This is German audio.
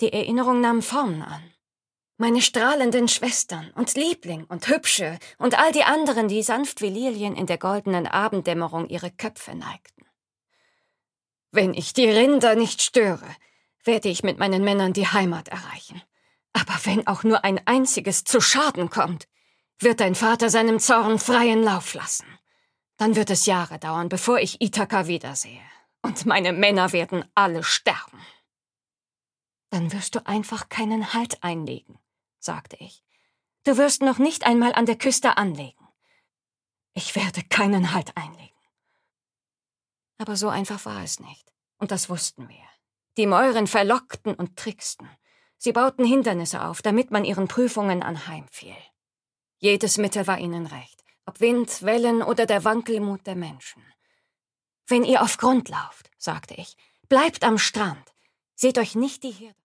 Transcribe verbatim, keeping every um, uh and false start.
Die Erinnerung nahm Formen an. Meine strahlenden Schwestern und Liebling und Hübsche und all die anderen, die sanft wie Lilien in der goldenen Abenddämmerung ihre Köpfe neigten. Wenn ich die Rinder nicht störe, werde ich mit meinen Männern die Heimat erreichen. Aber wenn auch nur ein einziges zu Schaden kommt, wird dein Vater seinem Zorn freien Lauf lassen. Dann wird es Jahre dauern, bevor ich Ithaka wiedersehe. Und meine Männer werden alle sterben. Dann wirst du einfach keinen Halt einlegen, sagte ich. Du wirst noch nicht einmal an der Küste anlegen. Ich werde keinen Halt einlegen. Aber so einfach war es nicht. Und das wussten wir. Die Mäuren verlockten und tricksten. Sie bauten Hindernisse auf, damit man ihren Prüfungen anheimfiel. Jedes Mittel war ihnen recht, ob Wind, Wellen oder der Wankelmut der Menschen. Wenn ihr auf Grund lauft, sagte ich, bleibt am Strand. Seht euch nicht die Hirten.